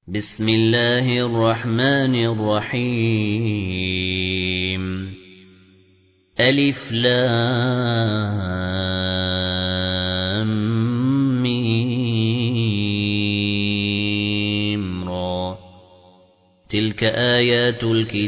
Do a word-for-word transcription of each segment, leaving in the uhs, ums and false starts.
بسم الله الرحمن الرحيم ألف لام ميم را تلك آيات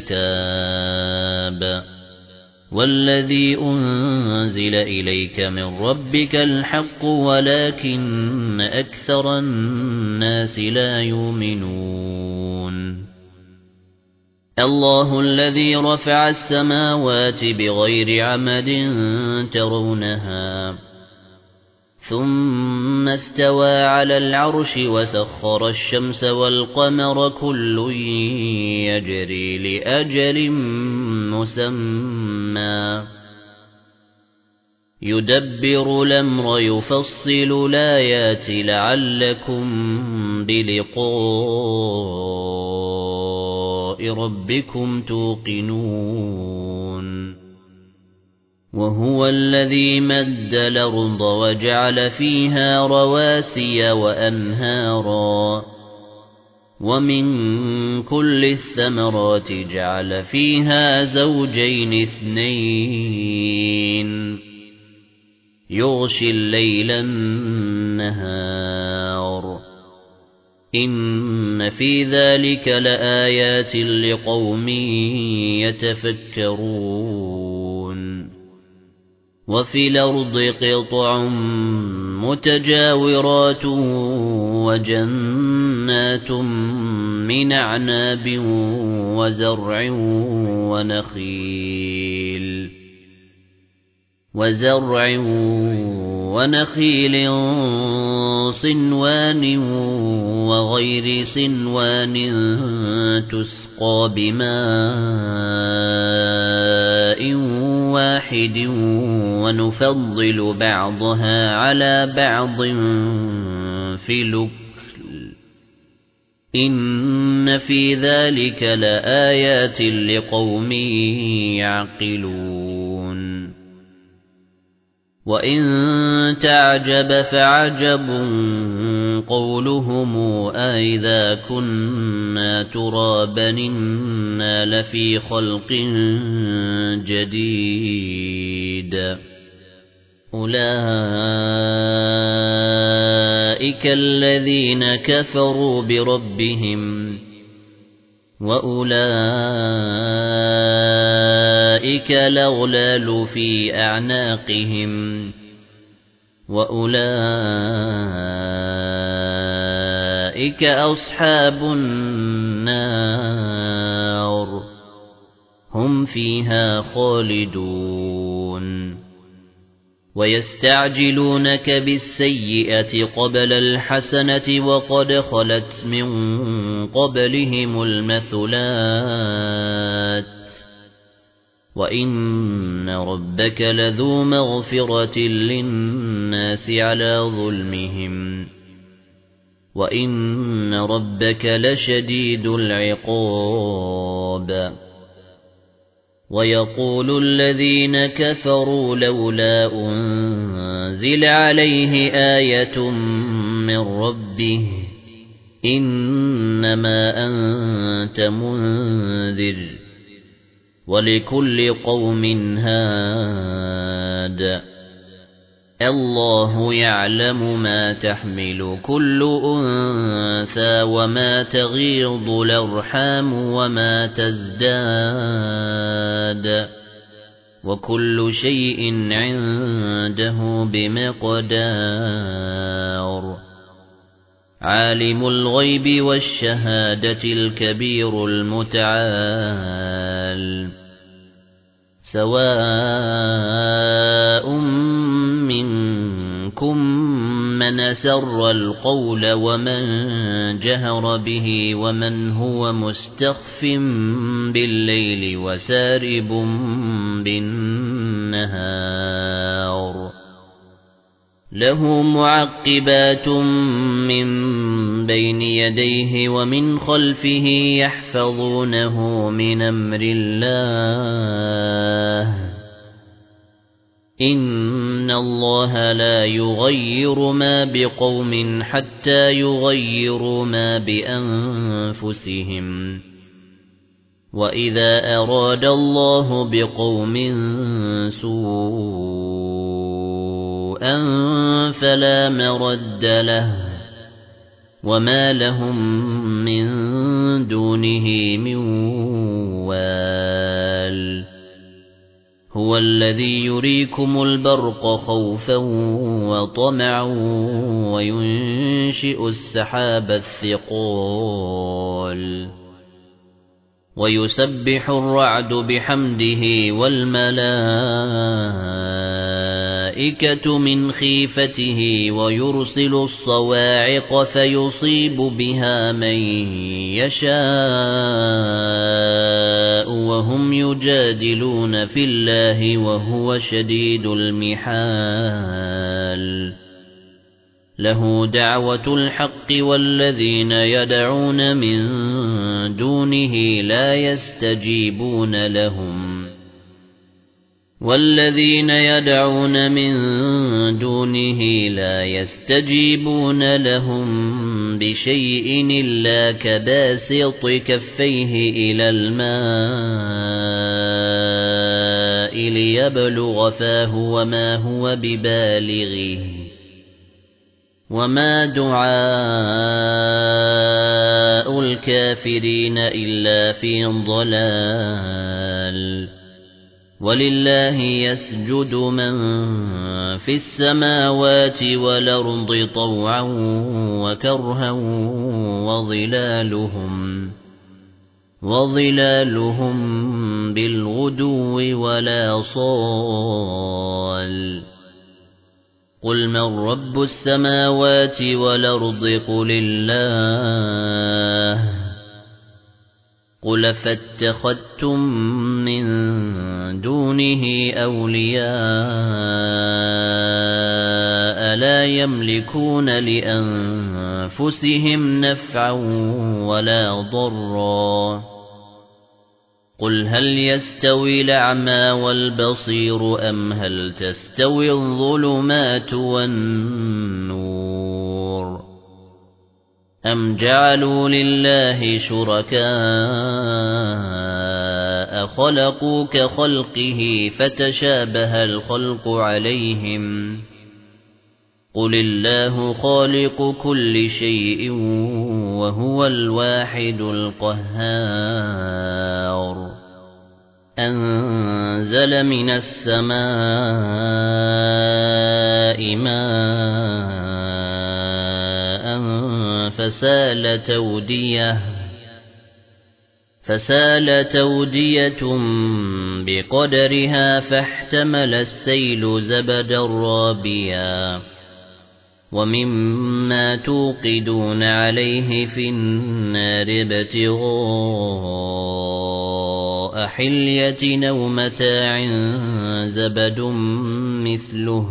الكتاب والذي أنزل إليك من ربك الحق ولكن أكثر الناس لا يؤمنون الله الذي رفع السماوات بغير عمد ترونها ثم استوى على العرش وسخر الشمس والقمر كل يجري لأجل مسمى يدبر الأمر يفصل الآيات لعلكم بلقاء ربكم توقنون وهو الذي مد الأرض وجعل فيها رواسي وأنهارا ومن كل الثمرات جعل فيها زوجين اثنين يغشي الليل النهار إن في ذلك لآيات لقوم يتفكرون وفي الأرض قطع متجاورات وجنات من أعناب وزرع ونخيل وزرع ونخيل صنوان وغير صنوان تسقى بماء واحد ونفضل بعضها على بعض في الأكل إن في ذلك لآيات لقوم يعقلون وإن تعجب فعجب قولهم أئذا كنا ترابا إنا لفي خلق جديد أولئك الذين كفروا بربهم وأولئك الأغلال في أعناقهم وأولئك أصحاب النار هم فيها خالدون ويستعجلونك بالسيئة قبل الحسنة وقد خلت من قبلهم المثلات وإن ربك لذو مغفرة للناس على ظلمهم وإن ربك لشديد العقاب ويقول الذين كفروا لولا أنزل عليه آية من ربه إنما أنت منذر ولكل قوم هاد الله يعلم ما تحمل كل أنثى وما تغيض الأرحام وما تزداد وكل شيء عنده بمقدار عالم الغيب والشهادة الكبير المتعال سواء منكم من أسر القول ومن جهر به ومن هو مستخف بالليل وسارب بالنهار له معقبات من بين يديه ومن خلفه يحفظونه من أمر الله إن الله لا يغير ما بقوم حتى يغيروا ما بأنفسهم وإذا أراد الله بقوم سوءا فلا مرد له وما لهم من دونه من وال هو الذي يريكم البرق خوفا وطمعا وينشئ السحاب الثقال ويسبح الرعد بحمده والملائكة من خيفته ويرسل الصواعق فيصيب بها من يشاء وهم يجادلون في الله وهو شديد المحال له دعوة الحق والذين يدعون من دونه لا يستجيبون لهم والذين يدعون من دونه لا يستجيبون لهم بشيء إلا كباسط كفيه إلى الماء ليبلغ فاه وما هو ببالغه وما دعاء الكافرين إلا في ضلال ولله يسجد من في السماوات والأرض طوعا وكرها وظلالهم وظلالهم بالغدو ولا صال قل من رب السماوات والأرض قل الله قل فاتخذتم من دونه أولياء لا يملكون لأنفسهم نفعا ولا ضرا قل هل يستوي الأعمى والبصير أم هل تستوي الظلمات والنور أم جعلوا لله شركاء خلقوا كخلقه فتشابه الخلق عليهم قل الله خالق كل شيء وهو الواحد القهار أنزل من السماء ماء فسال تودية فسال تودية بقدرها فاحتمل السيل زبدا رابيا ومما توقدون عليه في النار ابتغاء حلية أو متاع زبد مثله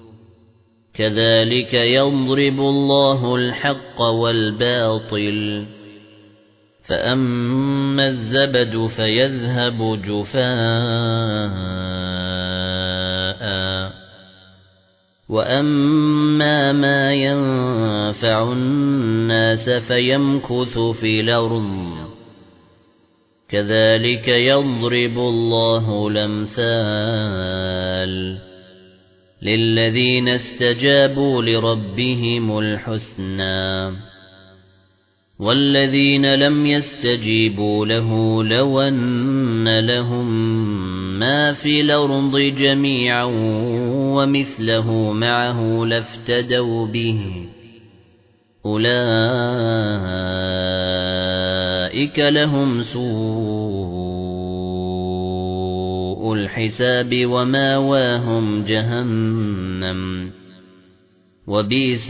كذلك يضرب الله الحق والباطل فأما الزبد فيذهب جفاء وأما ما ينفع الناس فيمكث في الأرض كذلك يضرب الله الأمثال للذين استجابوا لربهم الحسنى والذين لم يستجيبوا له لو أن لهم ما في الأرض جميعا ومثله معه لافتدوا به أولئك لهم سوء الحساب وماواهم جهنم وبئس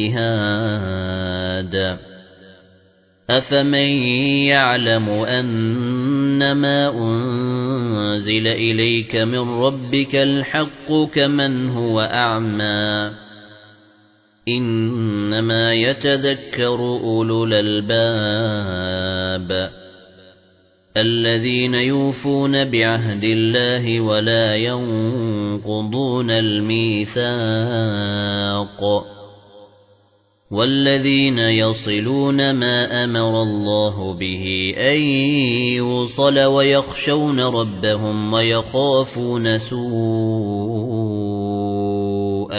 المهاد أفمن يعلم أنما أنزل إليك من ربك الحق كمن هو أعمى إنما يتذكر أولو الألباب الذين يوفون بعهد الله ولا ينقضون الميثاق والذين يصلون ما أمر الله به أن يوصل ويخشون ربهم ويخافون سوء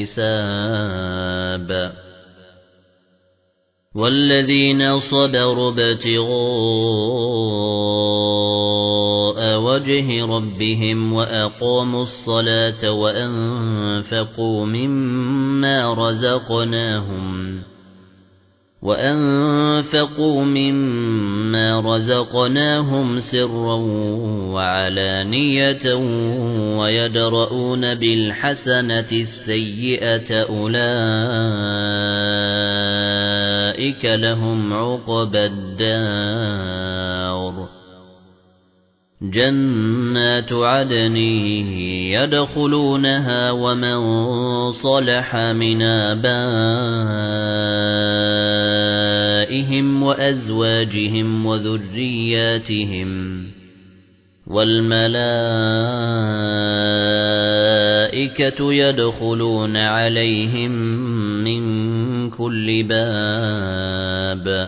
الحساب والذين صبروا ابتغاء وجه ربهم وأقاموا الصلاة وأنفقوا مما رزقناهم وأنفقوا مما رزقناهم سرا وعلانية ويدرؤون بالحسنة السيئة أولئك لهم عقبى الدار جنات عدن يدخلونها ومن صلح من آبائهم وأزواجهم وذرياتهم والملائكة يدخلون عليهم من كل باب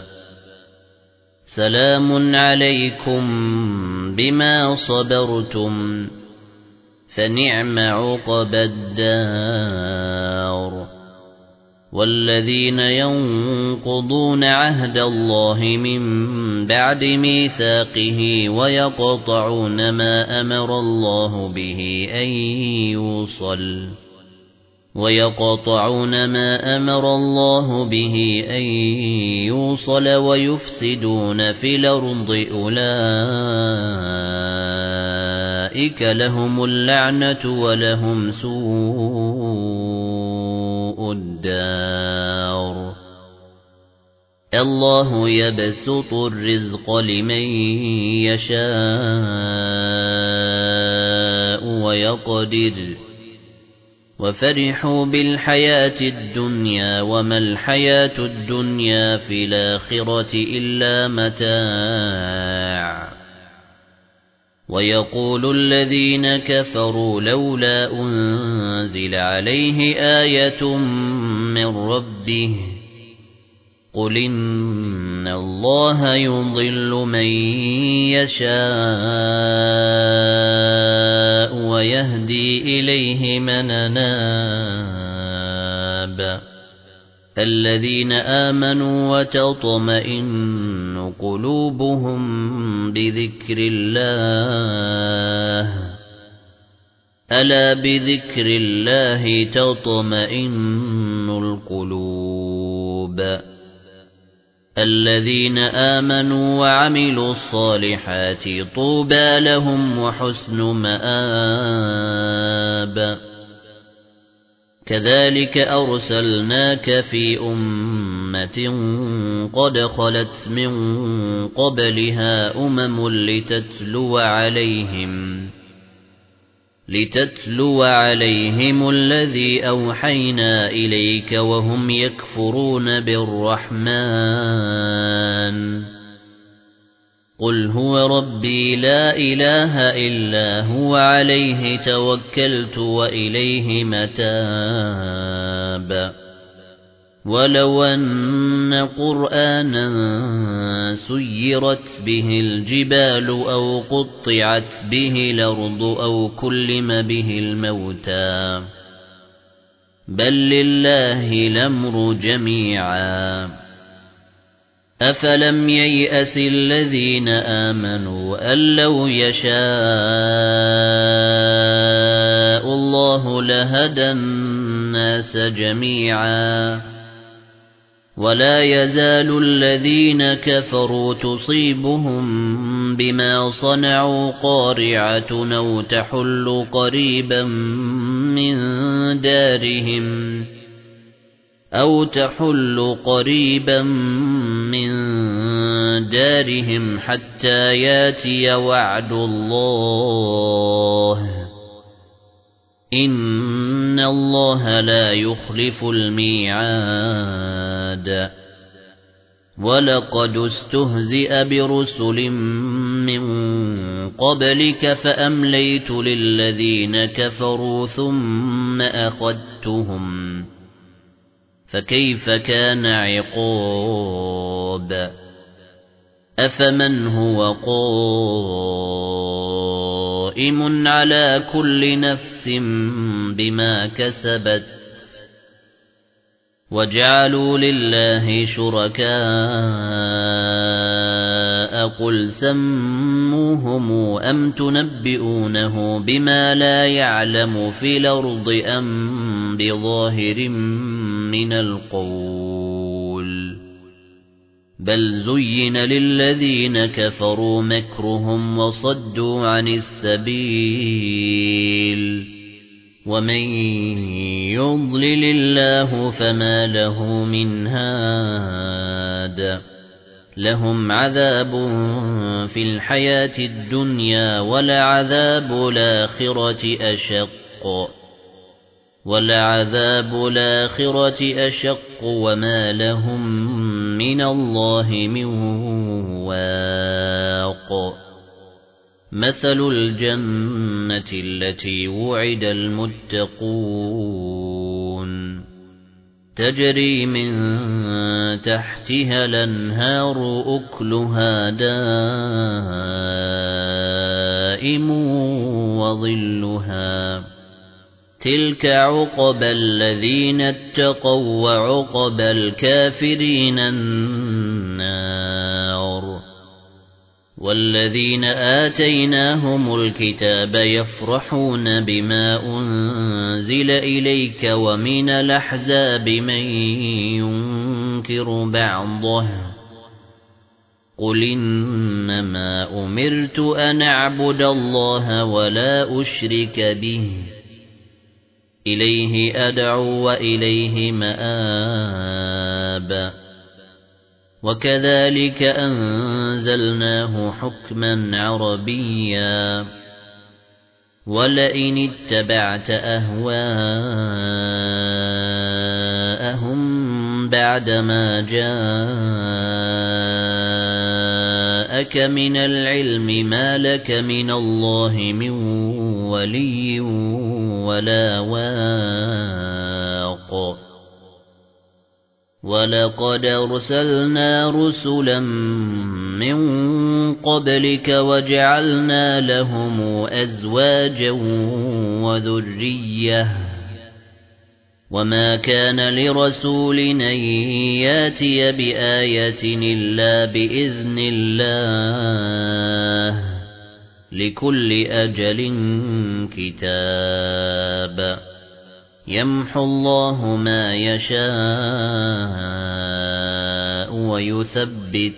سلام عليكم بما صبرتم فنعم عقبى الدار والذين ينقضون عهد الله من بعد ميثاقه ويقطعون ما أمر الله به أن يوصل ويقطعون ما أمر الله به أن يوصل ويفسدون في الأرض أولئك لهم اللعنة ولهم سوء الدار الله يبسط الرزق لمن يشاء ويقدر وفرحوا بالحياة الدنيا وما الحياة الدنيا في الآخرة إلا متاع ويقول الذين كفروا لولا أنزل عليه آية من ربه قل إن الله يضل من يشاء ويهدي إليه من أناب الذين آمنوا وتطمئن قلوبهم بذكر الله ألا بذكر الله تطمئن القلوب الذين آمنوا وعملوا الصالحات طوبى لهم وحسن مآب كذلك أرسلناك في أمة قد خلت من قبلها أمم لتتلو عليهم لتتلو عليهم الذي أوحينا إليك وهم يكفرون بالرحمن قل هو ربي لا إله إلا هو عليه توكلت وإليه متاب ولو أن قرآنا سيرت به الجبال أو قطعت به الأرض أو كلم به الموتى بل لله الأمر جميعا أفلم ييأس الذين آمنوا أن لو يشاء الله لهدى الناس جميعا ولا يزال الذين كفروا تصيبهم بما صنعوا قارعة أو تحل قريبا من دارهم أو تحل قريبا من دارهم حتى ياتي وعد الله إن الله لا يخلف الميعاد وَلَقَدِ اسْتُهْزِئَ بِرُسُلٍ مِّن قَبْلِكَ فَأَمْلَيْتُ لِلَّذِينَ كَفَرُوا ثُمَّ أَخَذْتُهُمْ فَكَيْفَ كَانَ عِقَابِ أَفَمَنْ هُوَ قَائِمٌ عَلَى كُلِّ نَفْسٍ بِمَا كَسَبَتْ وَجَعَلُوا لِلَّهِ شُرَكَاءَ قُلْ سَمُّوهُمْ أَمْ تُنَبِّئُونَهُ بِمَا لَا يَعْلَمُ فِي الْأَرْضِ أَمْ بِظَاهِرٍ مِنَ الْقَوْلِ بَلْ زُيِّنَ لِلَّذِينَ كَفَرُوا مَكْرُهُمْ وَصَدُّوا عَنِ السَّبِيلِ وَمَن يُضْلِلِ اللَّهُ فَمَا لَهُ مِنْ هَادٍ لَهُمْ عَذَابٌ فِي الْحَيَاةِ الدُّنْيَا وَلَعَذَابُ الْآخِرَةِ أَشَقُّ وَلَعَذَابُ الْآخِرَةِ أَشَقُّ وَمَا لَهُم مِّنَ اللَّهِ مِن وَاقٍ مَثَلُ الْجَنَّةِ الَّتِي وُعِدَ الْمُتَّقُونَ تَجْرِي مِن تَحْتِهَا الْأَنْهَارُ أُكُلُهَا دَائِمٌ وَظِلُّهَا تِلْكَ عُقْبَى الَّذِينَ اتَّقَوْا وَّعُقْبَى الْكَافِرِينَ النَّارُ وَالَّذِينَ آتَيْنَاهُمُ الْكِتَابَ يَفْرَحُونَ بِمَا أُنْزِلَ إِلَيْكَ وَمِنَ الْأَحْزَابِ مَن يُنكِرُ بَعْضَهُ قُلْ إِنَّمَا أُمِرْتُ أَنْ أَعْبُدَ اللَّهَ وَلَا أُشْرِكَ بِهِ إِلَيْهِ أَدْعُو وَإِلَيْهِ مَآبِ وَكَذَلِكَ أَنزَلْنَاهُ حُكْمًا عَرَبِيًّا وَلَئِنِ اتَّبَعْتَ أَهْوَاءَهُمْ بَعْدَمَا جَاءَكَ مِنَ الْعِلْمِ مَا لَكَ مِنَ اللَّهِ مِنْ وَلِيٍّ وَلَا وَاقٍ وَلَقَدْ أَرْسَلْنَا رُسُلًا مِّن قَبْلِكَ وَجَعَلْنَا لَهُمْ أَزْوَاجًا وَذُرِّيَّةً وَمَا كَانَ لِرَسُولٍ أَن يَأْتِيَ بِآيَةٍ إِلَّا بِإِذْنِ اللَّهِ لِكُلِّ أَجَلٍ كِتَابٌ يَمْحُو اللَّهُ مَا يَشَاءُ وَيُثَبِّتُ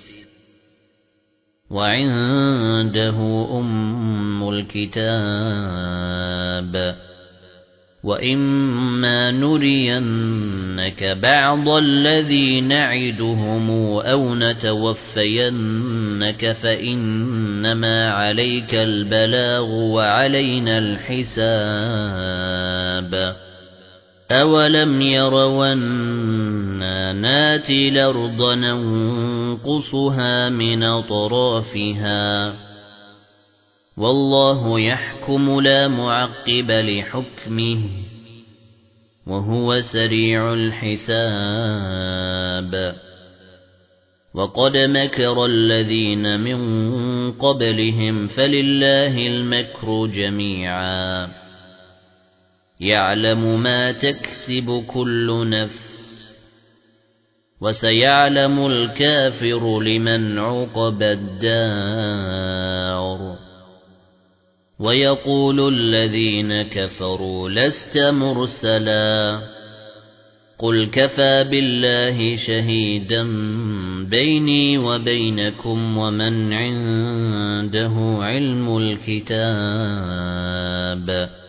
وَعِندَهُ أُمُّ الْكِتَابِ وَإِمَّا نُرِيَنَّكَ بَعْضَ الَّذِي نَعِدُهُمْ أَوْ نَتَوَفَّيَنَّكَ فَإِنَّمَا عَلَيْكَ الْبَلَاغُ وَعَلَيْنَا الْحِسَابُ أَوَلَمْ يَرَوْا أَنَّا نَأْتِي الْأَرْضَ نَنقُصُهَا مِنْ أَطْرَافِهَا وَاللَّهُ يَحْكُمُ لَا مُعَقِّبَ لِحُكْمِهِ وَهُوَ سَرِيعُ الْحِسَابِ وَقَدْ مَكَرَ الَّذِينَ مِنْ قَبْلِهِمْ فَلِلَّهِ الْمَكْرُ جَمِيعًا يَعْلَمُ مَا تَكْسِبُ كُلُّ نَفْسٍ وَسَيَعْلَمُ الْكَافِرُ لِمَنْ عُقْبَى الدَّارِ وَيَقُولُ الَّذِينَ كَفَرُوا لَسْتَ مُرْسَلًا قُلْ كَفَى بِاللَّهِ شَهِيدًا بَيْنِي وَبَيْنَكُمْ وَمَنْ عِندَهُ عِلْمُ الْكِتَابِ